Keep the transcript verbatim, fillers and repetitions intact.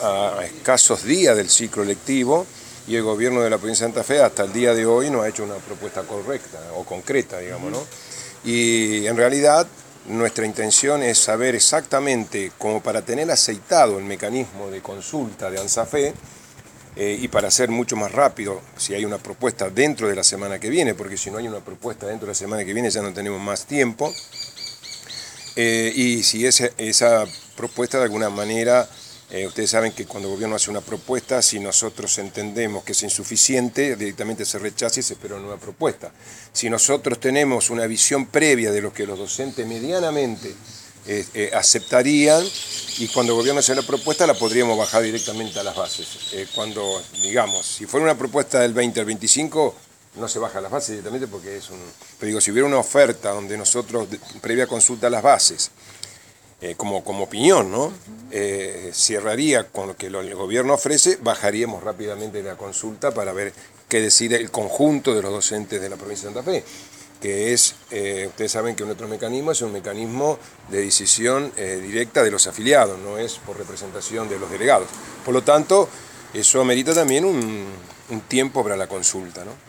A escasos días del ciclo lectivo y el gobierno de la provincia de Santa Fe hasta el día de hoy no ha hecho una propuesta correcta o concreta, digamos, ¿no? Y en realidad nuestra intención es saber exactamente, como para tener aceitado el mecanismo de consulta de ANSAFE, eh, y para ser mucho más rápido, si hay una propuesta dentro de la semana que viene, porque si no hay una propuesta dentro de la semana que viene ya no tenemos más tiempo, eh, y si ese, esa propuesta de alguna manera... Eh, ustedes saben que cuando el gobierno hace una propuesta, si nosotros entendemos que es insuficiente, directamente se rechaza y se espera una nueva propuesta. Si nosotros tenemos una visión previa de lo que los docentes medianamente eh, eh, aceptarían, y cuando el gobierno hace la propuesta la podríamos bajar directamente a las bases. Eh, cuando, digamos, si fuera una propuesta del veinte al veinticinco, no se baja a las bases directamente porque es un... Pero digo, si hubiera una oferta donde nosotros, previa consulta a las bases, Eh, como, como opinión, ¿no? Eh, cerraría con lo que lo, el gobierno ofrece, bajaríamos rápidamente la consulta para ver qué decide el conjunto de los docentes de la provincia de Santa Fe, que es, eh, ustedes saben que nuestro mecanismo es un mecanismo de decisión eh, directa de los afiliados, no es por representación de los delegados. Por lo tanto, eso amerita también un, un tiempo para la consulta, ¿no?